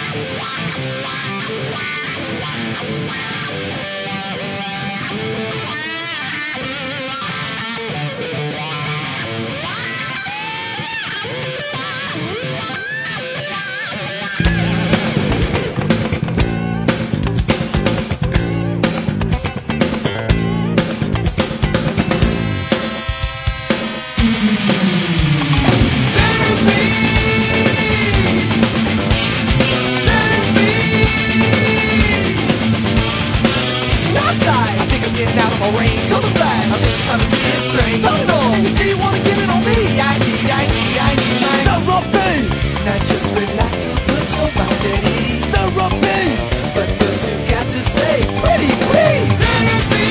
I think I'm getting out of my range. Come aside, I think it's time to get straight. Hold it on, and you say you wanna get it on me. I need my therapy. Now just relax, we'll put your mind at ease. Therapy, but first you got to say, pretty please. Therapy.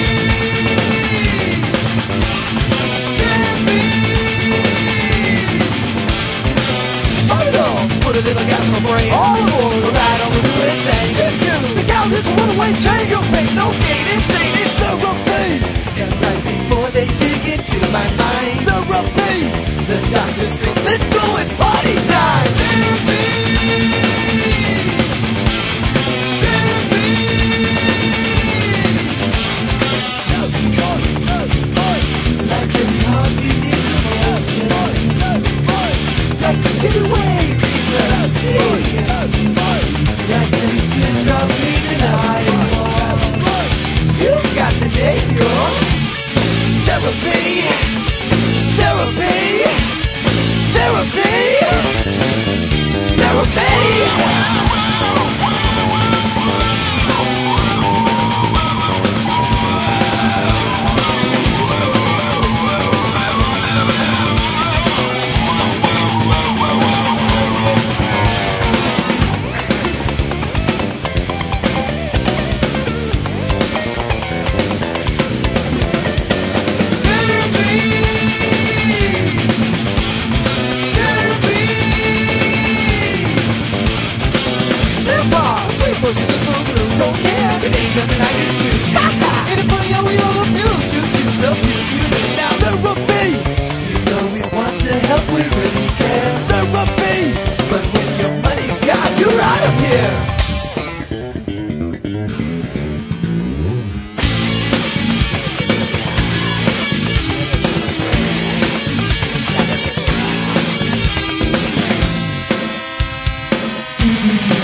Hold it on, put a little gas in my brain. All aboard, we're right on the newest thing. Choo-choo, the cow is a runaway train. You'll pay no gain, insane, it's therapy. And right before they dig into my mind, therapy, the doctor screams, let's go, it's party time. Therapy. Like it's hard, you need emotion. Like the kid away, people I see. Like the teardrop bleeding eye. You've got to name your therapy. Therapy. Therapy. Therapy. Pushing this blue, don't care, it ain't nothing I can do. Ain't it funny how we all abuse you? Choose up, you lose now. Therapy, you know we want to help, we really care. Therapy, but when your money's gone, you're out of here. Mm-hmm.